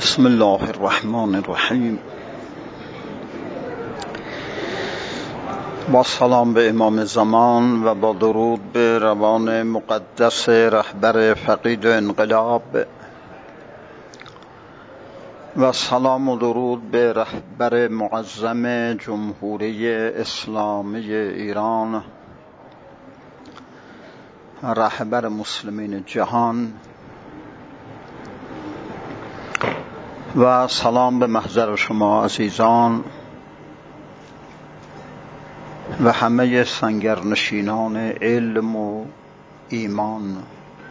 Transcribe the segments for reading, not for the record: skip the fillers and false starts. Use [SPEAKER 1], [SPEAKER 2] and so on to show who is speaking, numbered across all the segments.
[SPEAKER 1] بسم الله الرحمن الرحیم. با سلام به امام زمان و با درود به روان مقدس رهبر فقید انقلاب و سلام و درود به رهبر معظم جمهوری اسلامی ایران، رهبر مسلمین جهان، و سلام به محضر شما عزیزان و همه سنگرنشینان علم و ایمان.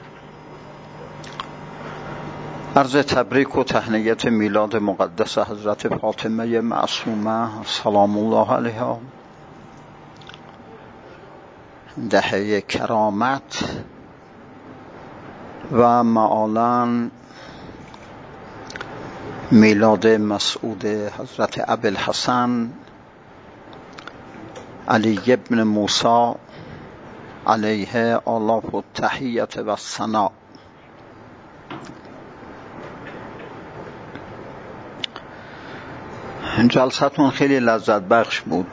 [SPEAKER 1] عرض تبریک و تهنیت میلاد مقدس حضرت فاطمه معصومه سلام الله علیها، دهه کرامت و معالاً میلاد مسعود حضرت ابوالحسن علی ابن موسی علیه آلاف التحیت و ثنا. جلستون خیلی لذت بخش بود.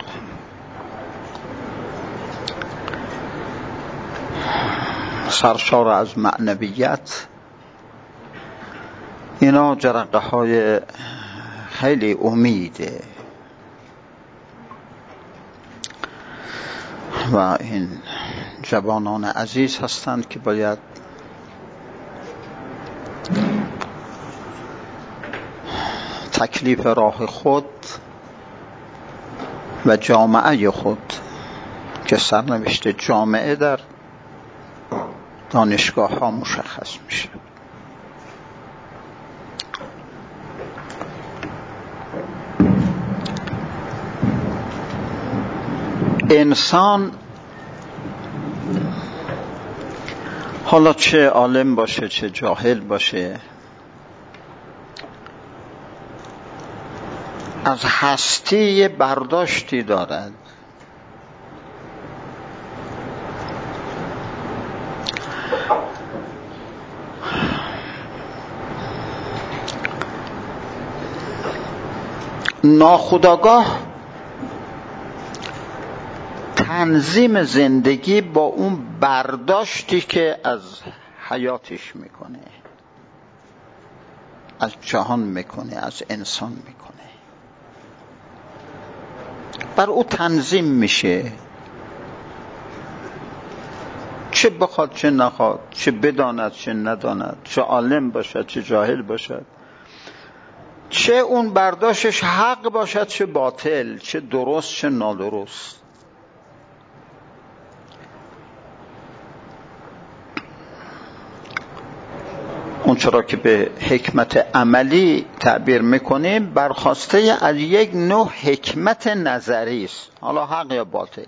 [SPEAKER 1] سرشار از معنویت، اینا جرقه های خیلی امیده و این جوانان عزیز هستند که باید تکلیف راه خود و جامعه خود که سرنوشت جامعه در دانشگاه ها مشخص میشه. انسان حالا چه عالم باشه چه جاهل باشه، از هستی برداشتی دارد. ناخودآگاه تنظیم زندگی با اون برداشتی که از حیاتش میکنه، از جهان میکنه، از انسان میکنه، بر او تنظیم میشه، چه بخواد چه نخواد، چه بداند چه نداند، چه عالم باشد چه جاهل باشد، چه اون برداشتش حق باشد چه باطل، چه درست چه نادرست. اون چرا که به حکمت عملی تعبیر میکنیم برخواسته از یک نوع حکمت نظری است، حالا حق یا باطل.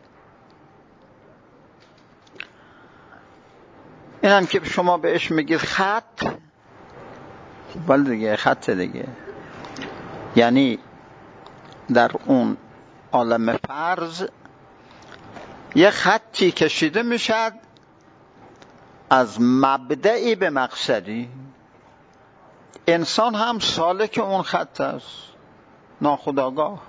[SPEAKER 1] این هم که شما بهش میگید خط، بله دیگه خط دیگه، یعنی در اون عالم فرض یه خطی کشیده میشد از مبدئی به مقصدی. انسان هم سالک اون خط است، ناخودآگاه.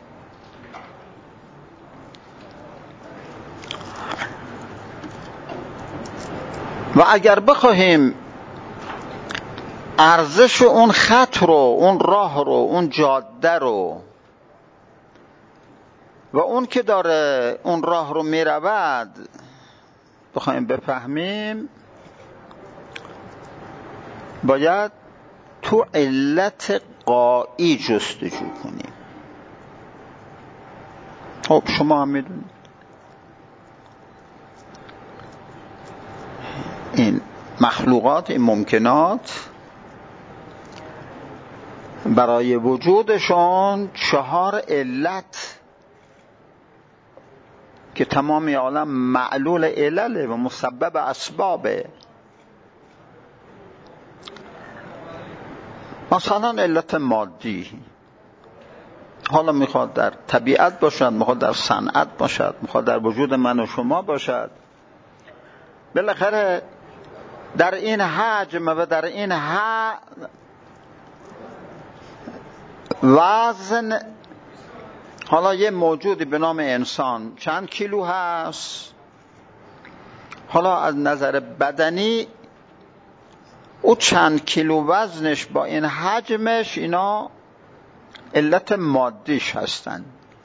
[SPEAKER 1] و اگر بخواهیم ارزش اون خط رو، اون راه رو، اون جاده رو و اون که داره اون راه رو میرود بخواهیم بفهمیم، باید تو علت غایی جستجو کنیم. خب شما هم میدونید این مخلوقات، این ممکنات برای وجودشون 4 علت که تمام عالم معلول علله و مسبب اسبابه. مثلا علت مادی، حالا میخواد در طبیعت باشد، میخواد در صنعت باشد، میخواد در وجود من و شما باشد، بالاخره در این حجم و در این وزن، حالا یه موجودی به نام انسان چند کیلو هست، حالا از نظر بدنی او چند کیلو وزنش با این حجمش، اینا علت مادیش هستن.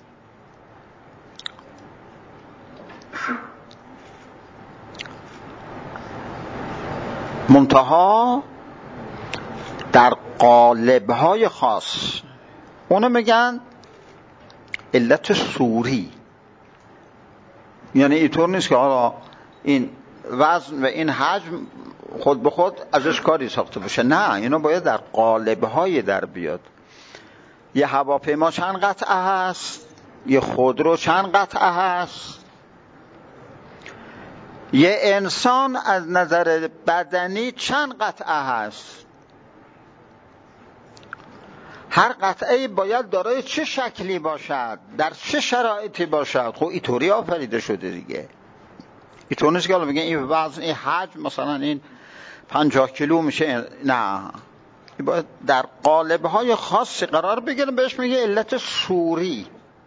[SPEAKER 1] منتها در قالب‌های خاص اونو میگن علت صوری، یعنی اینطور نیست که حالا این وزن و این حجم خود به خود ازش کاری ساخته باشه، نه، اینو باید در قالب‌های در بیاد. یه هواپیما چند قطعه هست، یه خودرو چند قطعه هست، یه انسان از نظر بدنی چند قطعه هست، هر قطعه باید دارای چه شکلی باشد، در چه شرایطی باشد. خب اینطوری آفریده شده دیگه. اینطور نیست که حالا بگن این وزن، این حجم مثلا این 50 کیلو میشه، نه، این باید در قالب‌های خاصی قرار بگیره، بهش میگه علت صوری.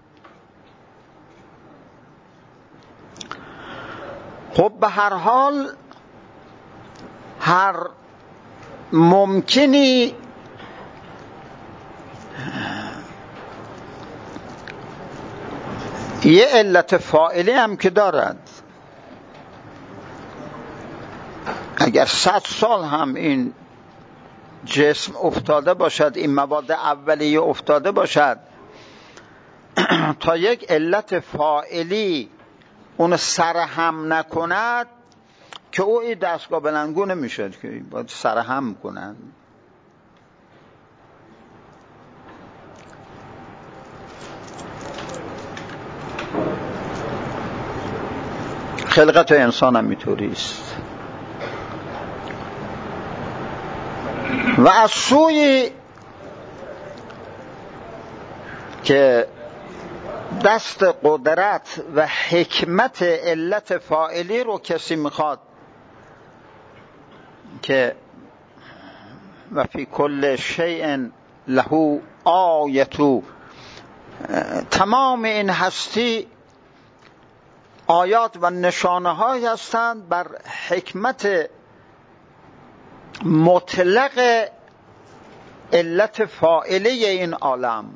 [SPEAKER 1] خب به هر حال هر ممکنی یه علت فاعلی هم که دارد. اگر 100 سال هم این جسم افتاده باشد، این مواد اولیه افتاده باشد، تا یک علت فاعلی اون سرهم نکند که او این دستگاه بلندگو نمیشد که باید سرهم کنند. خلقت انسان هم میطوری است. و از سوی که دست قدرت و حکمت علت فاعلی رو کسی میخواد که و فی کل شیء له آیه، تمام این هستی آیات و نشانه های هستند بر حکمت مطلق علت فاعله این عالم.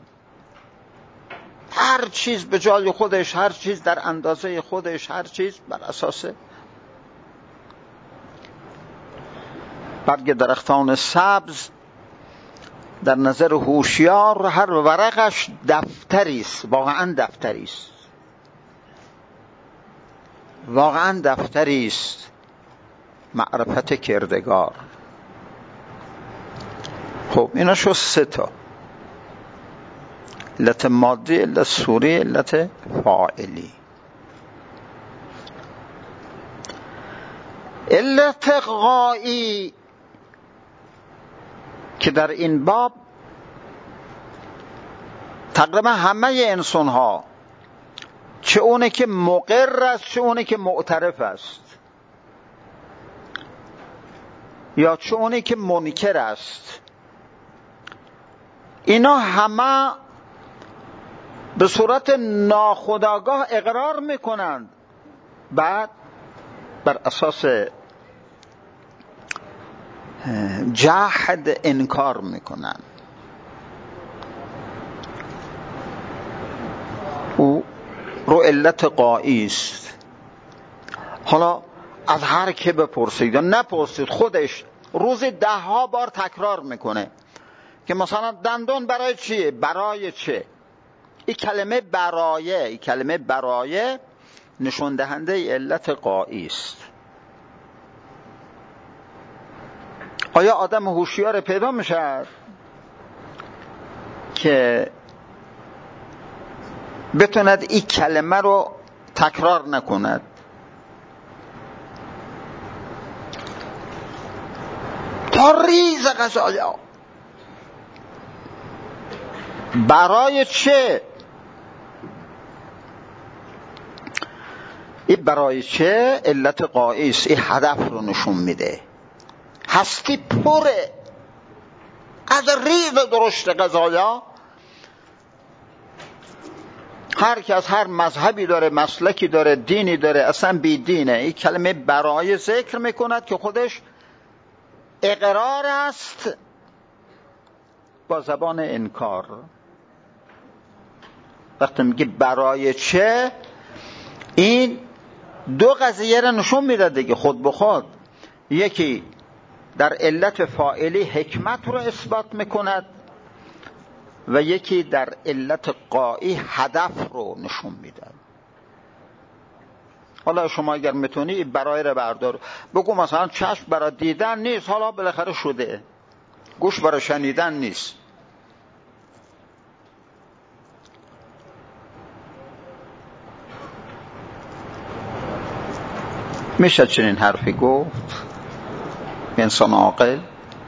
[SPEAKER 1] هر چیز به جای خودش، هر چیز در اندازه خودش، هر چیز بر اساس برگ درختان سبز در نظر هوشیار هر ورقش دفتری است، واقعا دفتری است، واقعا دفتری است، معرفت کردگار. خب اینا شد 3 تا: علت مادی، علت صوری، علت فاعلی. علت غایی که در این باب تقریبا همه انسان ها، چه اونه که مقر است چه اونه که معترف است، یا چه اونه که منکر است، اینا همه به صورت ناخودآگاه اقرار میکنند، بعد بر اساس جحد انکار میکنند. او رو علت غایی است. حالا از هر که بپرسید یا نپرسید، خودش روزی 10 بار تکرار میکنه که مثلا دندون برای چیه؟ برای چه؟ این کلمه برای نشون دهنده علت غایی است. آیا آدم هوشیار پیدا میشه که بتوند این کلمه رو تکرار نکند؟ تا ریز قضایا برای چه؟ این برای چه علت غایی است. این هدف رو نشون میده. هستی پره از ریز درشت قضایا هر کی از هر مذهبی داره، مسلکی داره، دینی داره، اصلا بی دینه. این کلمه برای ذکر میکند که خودش اقرار است با زبان انکار. وقتی میگه برای چه، این دو قضیه را نشون میده دیگه خود به خود. یکی در علت فاعلی حکمت رو اثبات میکند و یکی در علت غایی هدف رو نشون میده. حالا شما اگر میتونی برای رو بردار، بگو مثلا چشم برای دیدن نیست، حالا بالاخره شده. گوش برای شنیدن نیست. میشه چنین حرفی گفت انسان عاقل؟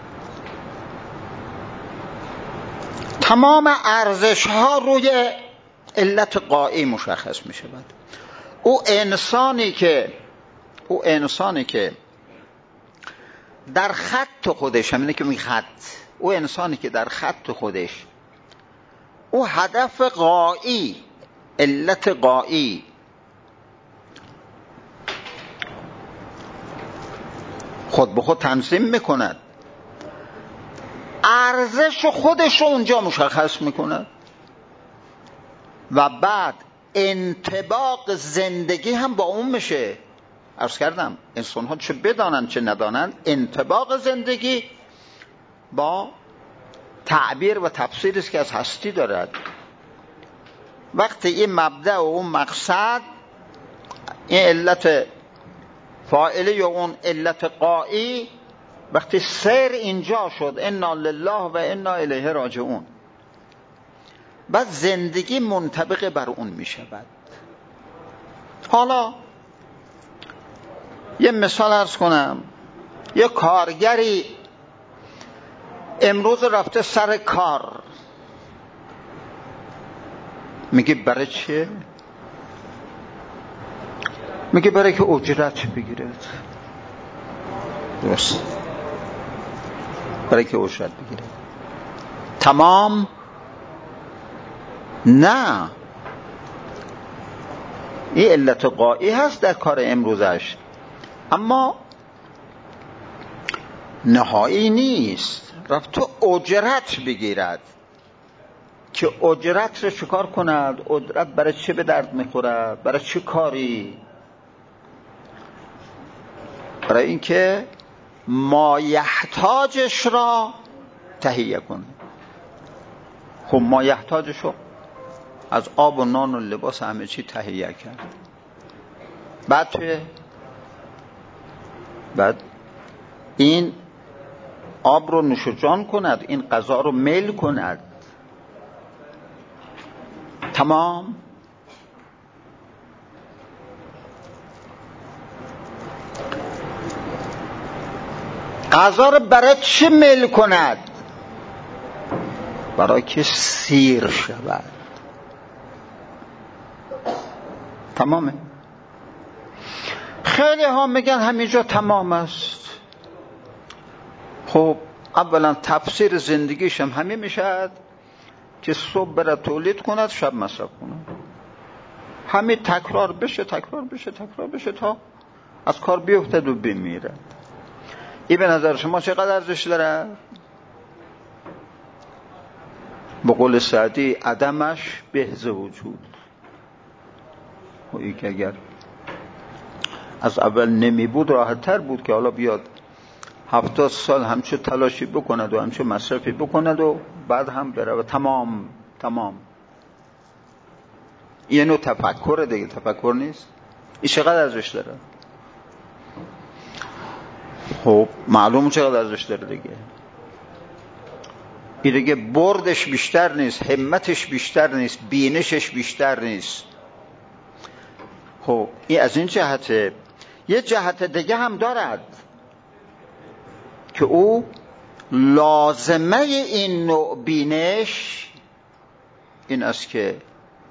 [SPEAKER 1] تمام ارزش ها روی علت غایی مشخص می شود. او انسانی که در خط خودش، همینه که می خط، او انسانی که در خط خودش او هدف غایی، علت غایی خود به خود تنظیم میکند، ارزش خودش رو اونجا مشخص میکند و بعد انطباق زندگی هم با اون میشه. عرض کردم انسان ها چه بدانند چه ندانند، انطباق زندگی با تعبیر و تفسیری است که از هستی دارد. وقتی این مبدأ و اون مقصد، این علت فاعلی یا اون علت غایی، وقتی سیر اینجا شد، انا لله و انا الیه راجعون، بعد زندگی منطبق بر اون می شود. حالا یه مثال عرض کنم. یه کارگری امروز رفته سر کار، میگه برای چه؟ میگه برای که اجرت بگیرد. درست، برای که اجرت بگیرد. تمام؟ نه، این علت غایی هست در کار امروزش، اما نهایی نیست. رفت تو اجرت بگیرد که اجرت رو چکار کند؟ اجرت برای چه به درد میخورد؟ برای چه کاری؟ برای اینکه مایحتاجش را تهیه کنه. خب مایحتاجش رو از آب و نان و لباس همه چی تهیه کرد، بعد این آب رو نوش جان کند، این غذا رو میل کند. تمام؟ غذا رو برای چه میل کند؟ برای که سیر شود. تمامه. خیلی ها میگن همینجا تمام است. خب اولا تفسیر زندگیش هم همین میشد که صبح بره تولید کند، شب مصرف کند. همین تکرار بشه تا از کار بیفتد و بمیره. این به نظر شما چقدر ارزش داره؟ به قول سعدی عدمش بهز وجود. و این که اگر از اول نمی بود راحت تر بود که حالا بیاد 70 سال همچه تلاشی بکند و همچه مصرفی بکند و بعد هم بره و تمام. یه نوع تفکر دیگه، تفکر نیست. این چقدر ارزش داره؟ خب معلوم چقدر ارزش داره دیگه. این دیگه بردش بیشتر نیست، همتش بیشتر نیست، بینشش بیشتر نیست. خب این از این جهته. یه جهت دیگه هم دارد که او لازمه این نوع بینش این است که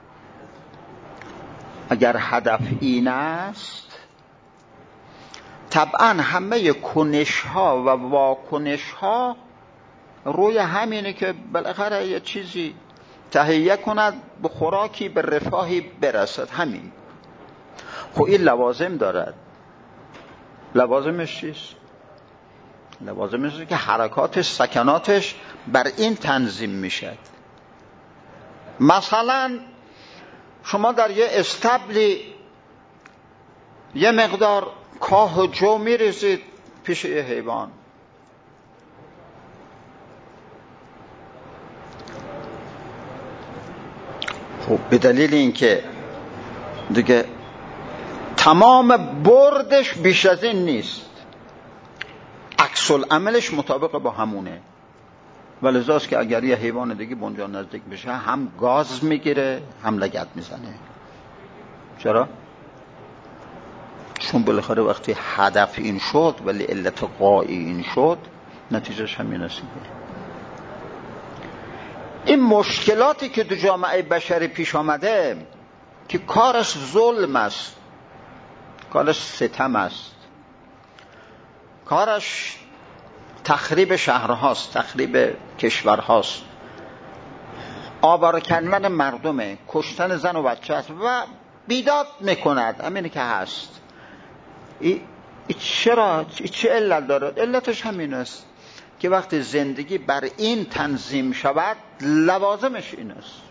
[SPEAKER 1] اگر هدف این است، طبعا همه کنش ها و واکنش ها روی همینه که بالاخره یه چیزی تهیه کند به خوراکی به رفاهی برسد. همین. خب این لوازم دارد. لوازمش چیست؟ لوازمش که حرکاتش سکناتش بر این تنظیم میشد. مثلا شما در یه استبلی یه مقدار کاه و جو میریزید پیش یه حیوان، خب به دلیل اینکه دیگه تمام بردش بیش از این نیست، عکس العملش مطابق با همونه، ولذاست که اگر یه حیوان دیگه به اونجا نزدیک بشه هم گاز میگیره هم لگد میزنه. چرا؟ چون بالاخره وقتی هدف این شد ولی علت غایی این شد، نتیجهش همین است. این مشکلاتی که دو جامعه بشری پیش آمده که کارش ظلم است، کارش ستم است، کارش تخریب شهرهاست، تخریب کشورهاست، آواره کردن مردمه، کشتن زن و بچه است و بیداد میکند. همینه که هست. چرا؟ چه علت دارد؟ علتش همین است که وقتی زندگی بر این تنظیم شود لوازمش این است.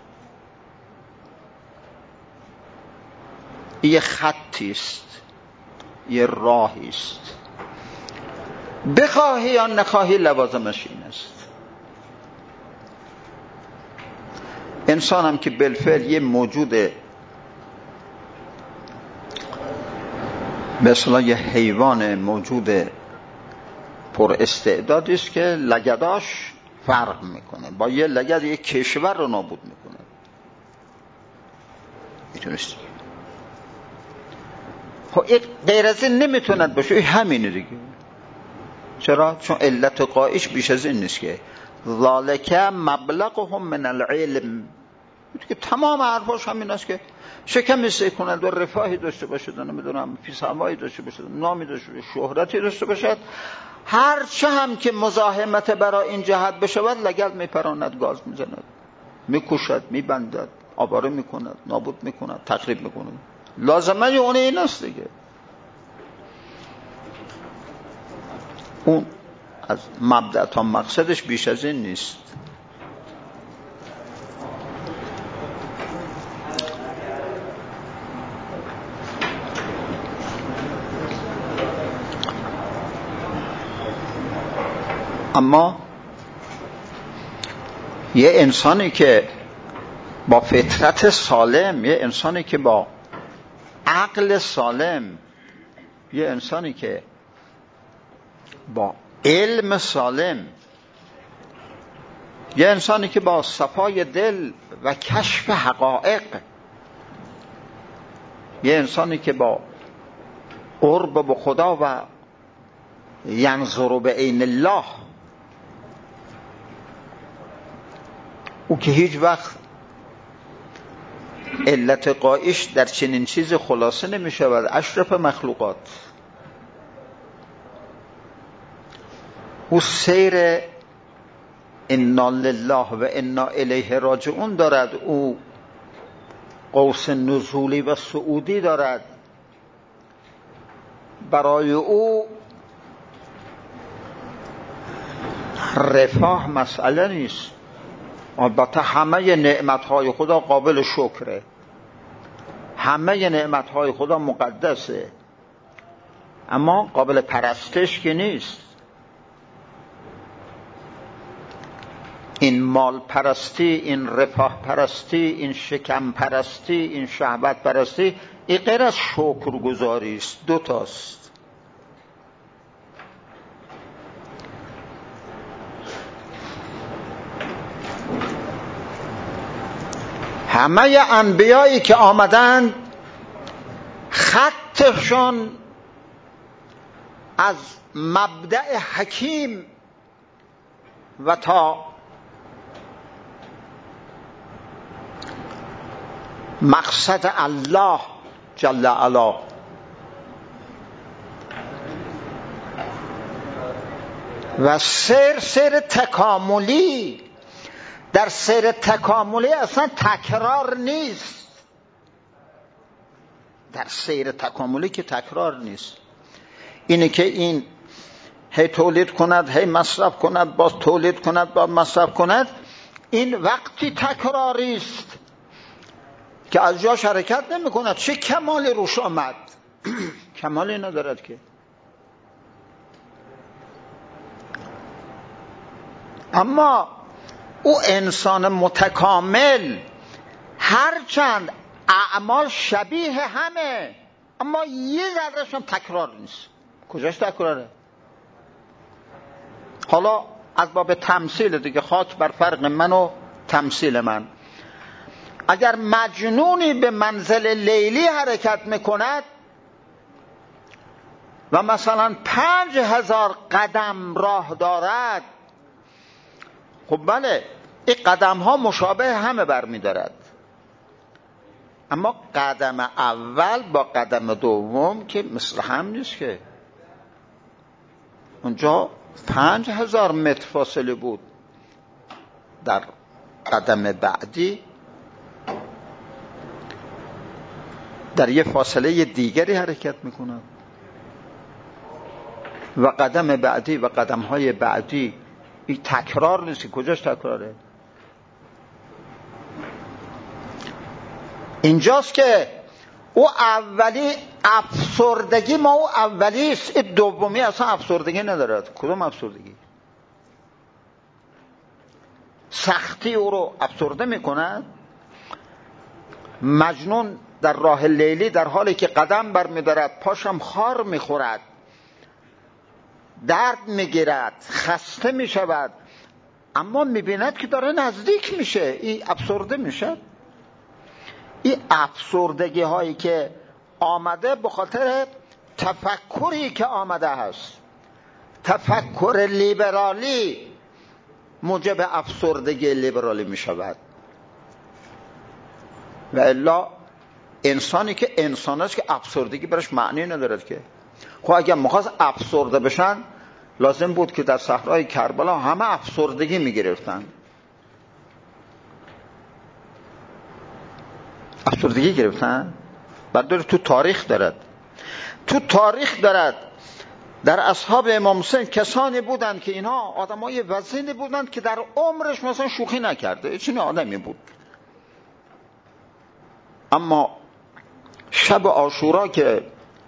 [SPEAKER 1] یه خطی است، یه راهی است، بخواهی یا نخواهی لوازمش این است. انسان هم که بالفعل یه موجود مثلا یه حیوان موجود پر استعدادی است که لگداش فرق میکنه، با یه لگد یه کشور رو نابود میکنه. میتونست خب این غیر از این نمیتوند باشه. این همینه دیگه. چرا؟ چون علت قایش بیش از این نیست که ذالک مبلغهم من العلم، که تمام حرفاش همین است که شکمی سعی کند و رفاهی داشته باشد، نمیدونم پیش‌امایی داشته باشد، نامی داشته باشد، شهرتی داشته باشد، هر چه هم که مزاحمت برای این جهت بشود لگد میپراند، گاز میزند، میکشد، میبندد، آواره میکند، نابود میکند، تخریب میکند. لازمه اون این است دیگه. اون از مبدأ تا مقصدش بیش از این نیست. اما یه انسانی که با فطرت سالم، یه انسانی که با عقل سالم، یه انسانی که با علم سالم، یه انسانی که با صفای دل و کشف حقایق، یه انسانی که با قرب به خدا و ینظر به عین الله، او که هیچ وقت علت قایش در چنین چیز خلاصه نمی شود. اشرف مخلوقات او سیر انا لله و انا الیه راجعون دارد، او قوس نزولی و صعودی دارد. برای او رفاه مسئله نیست. البته همه نعمتهای خدا قابل شکره، همه نعمتهای خدا مقدسه، اما قابل پرستش که نیست. این مال پرستی، این رفاه پرستی، این شکم پرستی، این شهوت پرستی، این غیر از شکرگزاری است. دو تاست. همه انبیایی که آمدند خطشون از مبدأ حکیم و تا مقصد الله جل علا و سیر تکاملی در سیر تکاملی اصلا تکرار نیست. در سیر تکاملی که تکرار نیست. اینه که این هی تولید کند، هی مصرف کند، باز تولید کند، باز مصرف کند، این وقتی تکراری است که از جاش حرکت نمی کند. چه کمالی روش آمد؟ کمالی ندارد که. اما او انسان متکامل هرچند اعمال شبیه همه، اما یه ذره‌ش هم تکرار نیست. کجاش تکراره؟ حالا از باب تمثیل دیگه، خاک بر فرق من و تمثیل من. اگر مجنونی به منزل لیلی حرکت میکند و مثلا 5000 قدم راه دارد، خب بله این قدم ها مشابه همه برمیدارد، اما قدم اول با قدم دوم که مثل هم نیست که. اونجا 5000 متر فاصله بود، در قدم بعدی در یه فاصله دیگری حرکت میکنند و قدم بعدی و قدم های بعدی. این تکرار نیست. کجاش تکراره؟ اینجاست که او اولی افسردگی ما او اولی است، این دومی اصلا افسردگی ندارد. کدوم افسردگی؟ سختی او رو افسرده میکند. مجنون در راه لیلی در حالی که قدم برمیدارد پاشم خار میخورد، درد میگیرد، خسته میشود، اما میبیند که داره نزدیک میشه، این افسرده میشه. این افسردگی هایی که آمده به خاطر تفکری که آمده هست. تفکر لیبرالی موجب افسردگی لیبرالی میشود. و الا انسانی که انسان است که افسردگی برش معنی ندارد که. خب اگر میخواست افسرده بشن لازم بود که در صحرای کربلا همه افسردگی میگرفتن. افسردگی گرفتن. بعد تو تاریخ دارد در اصحاب امام حسین کسانی بودند که اینها آدمای وزینی بودند که در عمرش مثلا شوخی نکرده، چنین آدمی بود، اما شب عاشورا که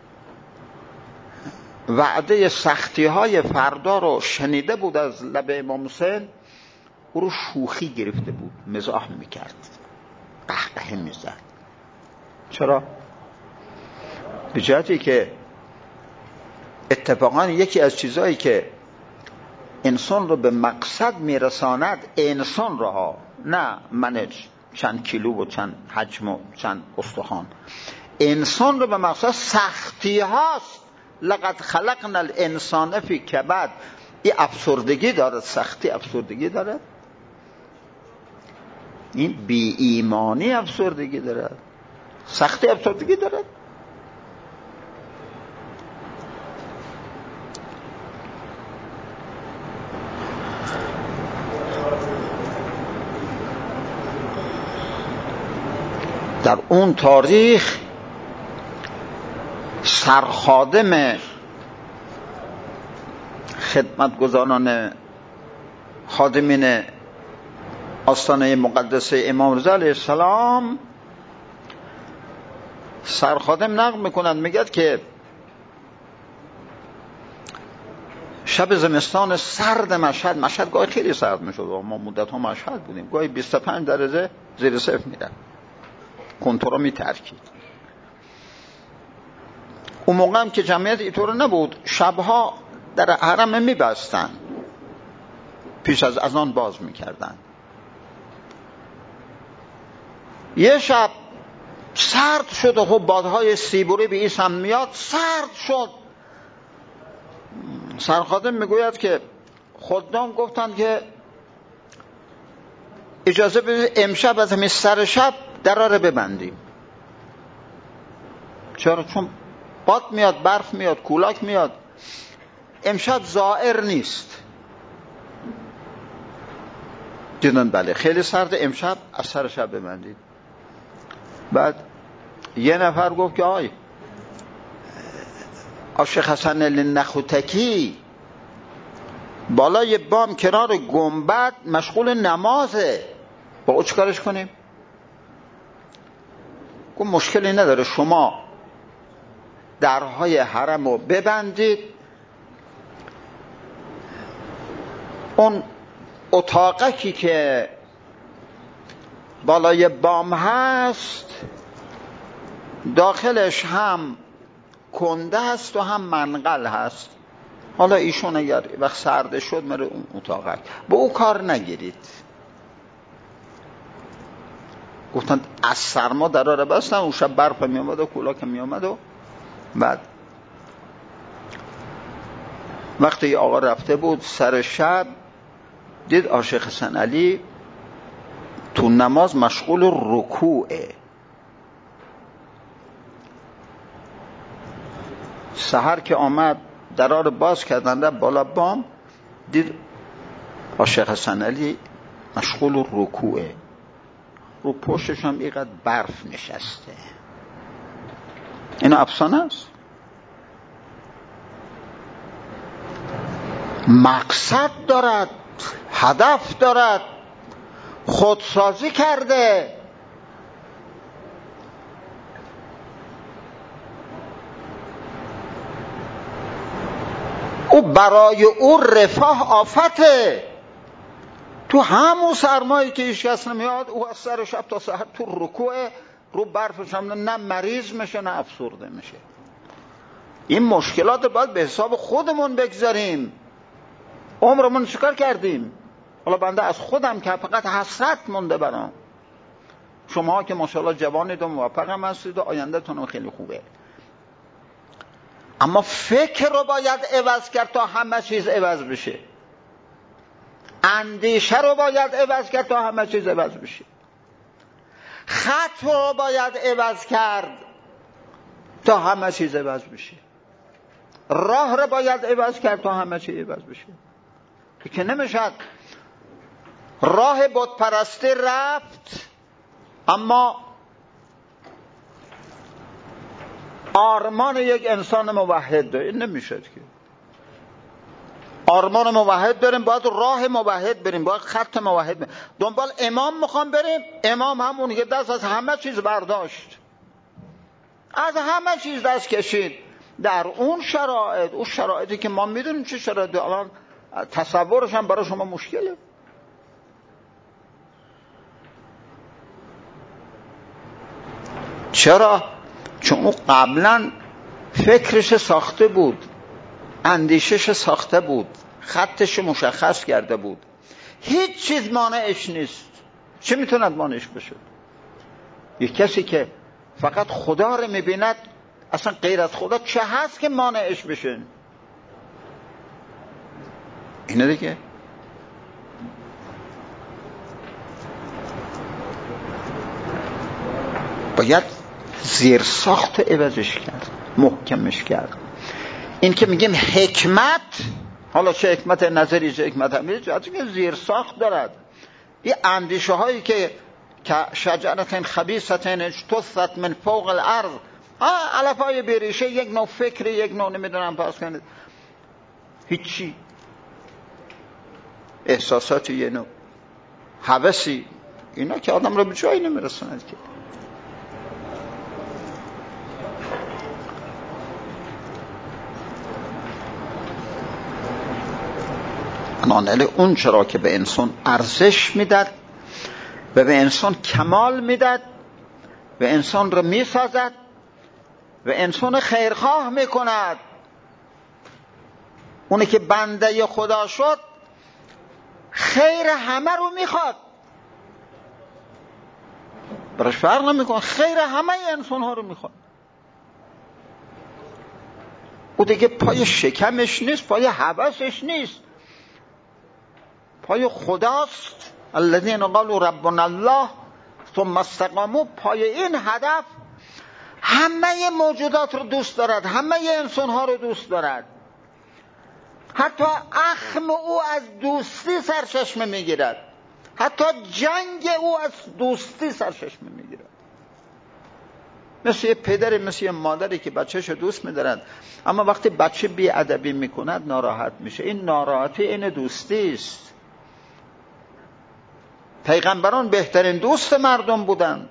[SPEAKER 1] وعده سختی های فردا رو شنیده بود از لب امام حسین، او رو شوخی گرفته بود، مزاح میکرد، قهقه میزد. چرا؟ به جهتی که اتفاقا یکی از چیزایی که انسان رو به مقصد میرساند، انسان رو ها، نه من چند کیلو و چند حجم و چند استخوان، انسان رو به مقصد سختی هاست. لقد خلقنا الانسان فی کبد. این افسردگی دارد، سختی افسردگی دارد، این بی ایمانی افسردگی دارد، سختی افسردگی دارد. در اون تاریخ سرخادم خدمتگزاران خادمین آستانه مقدسه امام رضا علیه السلام، سرخادم نقل میکنند، میگد که شب زمستان سرد مشهد گاهی خیلی سرد میشد، ما مدت ها مشهد بودیم، گاهی 25 درجه زیر صفر میرد، کنترل میترکید. اون موقع هم که جمعیت اینطور نبود، شبها در حرم میبستن، پیش از اذان باز میکردن. یه شب سرد شد و خب بادهای سیبوری به این سمت میاد، سرد شد. سرخادم میگوید که خدام گفتن که اجازه بدید امشب از همین سر شب درا رو ببندیم. چرا؟ چون باد میاد، برف میاد، کولاک میاد، امشب زائر نیست. دیدن بله خیلی سرد، امشب از سر شب ببندید. بعد یه نفر گفت که آی شیخ حسن علی نخوتکی بالای بام کنار گنبد مشغول نمازه، با او چیکارش کنیم؟ گفت مشکلی نداره، شما درهای حرم رو ببندید، اون اتاقکی که بالای بام هست داخلش هم کنده هست و هم منقل هست. حالا ایشون اگر وقت سرده شد میره اون اتاقک، به او کار نگیرید. گفتن از سرما درا رو بستن، اون شب برف می اومد و کولاک می اومد و بعد وقتی آقا رفته بود سر شب دید شیخ حسن علی تو نماز مشغول رکوعه. سحر که آمد درا رو باز کردن بالا بام، دید شیخ حسن علی مشغول رکوعه، رو پشتش هم اینقدر برف نشسته. اینا افسانه است. مقصد دارد، هدف دارد، خودسازی کرده. او برای او رفاه آفته. تو همون سرمایی که هیچ کس نمیاد، او از سر شب تا سحر تو رکوع، رو برفش هم نه مریض میشه نه افسرده میشه. این مشکلات باید به حساب خودمون بگذاریم. عمرمون چیکار کردیم؟ حالا بنده از خودم که فقط حسرت مونده برام. شما که ماشاءالله جوانید و موفقم هستید و آینده‌تون خیلی خوبه، اما فکر رو باید عوض کرد تا همه چیز عوض بشه. اندیشه رو باید عوض کرد تا همه چیز عوض بشه. خط رو باید عوض کرد تا همه چیز عوض بشه. راه رو باید عوض کرد تا همه چیز عوض بشه. که نمیشد راه بت پرستی رفت اما آرمان یک انسان موحد داره. این نمیشد که آرمان موحد بریم، باید راه موحد بریم، باید خط موحد بریم. دنبال امام میخوام بریم، امام همون که دست از همه چیز برداشت، از همه چیز دست کشید. در اون شرایط، اون شرایطی که ما میدونیم چه شرایطی، الان تصورش هم برای شما مشکله. چرا؟ چون او قبلا فکرش ساخته بود، اندیشش ساخته بود، خطش مشخص کرده بود. هیچ چیز مانعش نیست. چه میتوند مانعش بشه؟ یک کسی که فقط خدا رو میبیند، اصلا غیر از خدا چه هست که مانعش بشه؟ اینه دیگه. باید زیر ساخت عوضش کرد، محکمش کرد. این که میگیم حکمت، حالا چه حکمت نظری چه حکمت عملی، چه زیر ساخت دارد. این اندیشه هایی که شجرتن خبیثتن اجتثت من فوق الارض، علفای بریشه، یک نوع فکر، یک نوع نمیدونم پس کنید هیچی، احساساتی، یه نوع هوسی، اینا که آدم رو به جایی نمیرساند که. بنابراین اون چرا که به انسان ارزش میداد و به انسان کمال میداد و انسان رو میسازد و انسان خیرخواه میکند، اونی که بنده خدا شد خیر همه رو میخواد، براش فرق نمیکنه، خیر همه انسان ها رو میخواد. او دیگه پای شکمش نیست، پای هوسش نیست، پای خداست. الذین قالوا ربنا الله ثم استقاموا. پای این هدف همه موجودات رو دوست دارد، همه انسان ها رو دوست دارد. حتی اخم او از دوستی سرچشمه میگیرد، حتی جنگ او از دوستی سرچشمه میگیرد. مثل یه پدری، مثل یه مادری که بچه‌شو دوست می‌دارد، اما وقتی بچه بی‌ادبی میکند ناراحت میشه. این ناراحتی این دوستی است. پیغمبران بهترین دوست مردم بودند.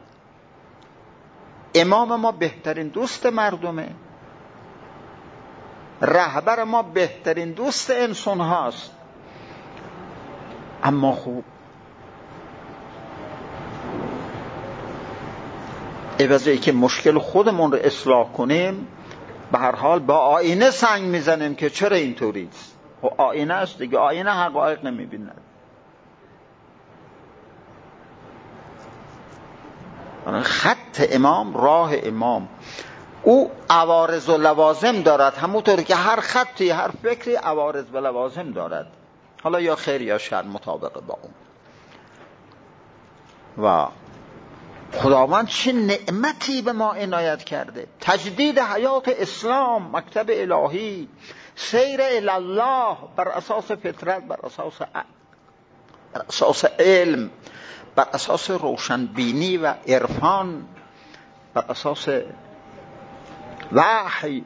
[SPEAKER 1] امام ما بهترین دوست مردمه. رهبر ما بهترین دوست انسان هاست. اما خوب عوضی که مشکل خودمون رو اصلاح کنیم، به هر حال با آینه سنگ میزنیم که چرا اینطوریست. و آینه است دیگه، آینه حقایق نمیبیند. خط امام، راه امام، او عوارض و لوازم دارد، همونطور که هر خطی، هر فکری عوارض و لوازم دارد، حالا یا خیر یا شر مطابق با اون. و خداوند چه نعمتی به ما عنایت کرده. تجدید حیات اسلام، مکتب الهی، سیر الله بر اساس فطرت، بر اساس علم، بر اساس روشنبینی و عرفان، بر اساس وحی.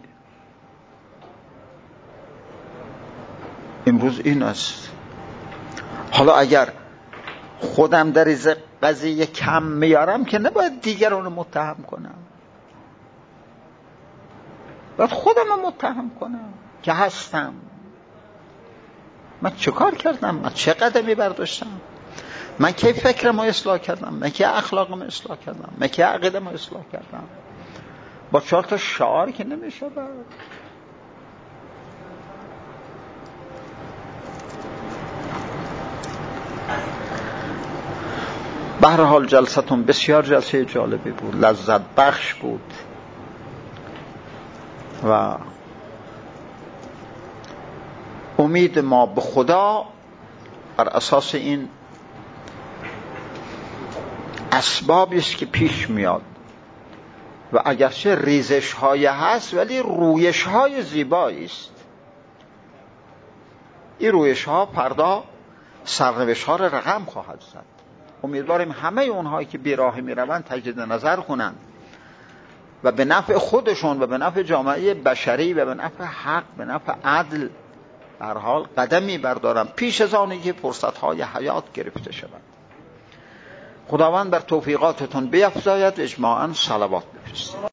[SPEAKER 1] امروز این است. حالا اگر خودم در این قضیه کم میارم که نباید دیگران رو متهم کنم، باید خودم رو متهم کنم که هستم. من چه کار کردم؟ من چه قدمی برداشتم؟ من کی فکرم رو اصلاح کردم؟ من کی اخلاقم رو اصلاح کردم؟ من کی عقیدم رو اصلاح کردم؟ با 4 تا شعار که نمیشه. به هر حال جلستون بسیار جلسه جالبی بود، لذت بخش بود و امید ما به خدا بر اساس این اسبابی است که پیش میاد و اگرچه ریزش های هست ولی رویش های زیبایی است. این رویش ها فردا سرنوشت ها را رقم خواهد زد. امیدواریم همه اونهایی که بیراهی میروند تجدید نظر کنند و به نفع خودشون و به نفع جامعه بشری و به نفع حق، به نفع عدل در حال قدمی بردارم پیش از آنی که فرصت‌های حیات گرفته شود. خداوند بر توفیقاتتون بیفزاید. اجماعاً صلوات بفرستید.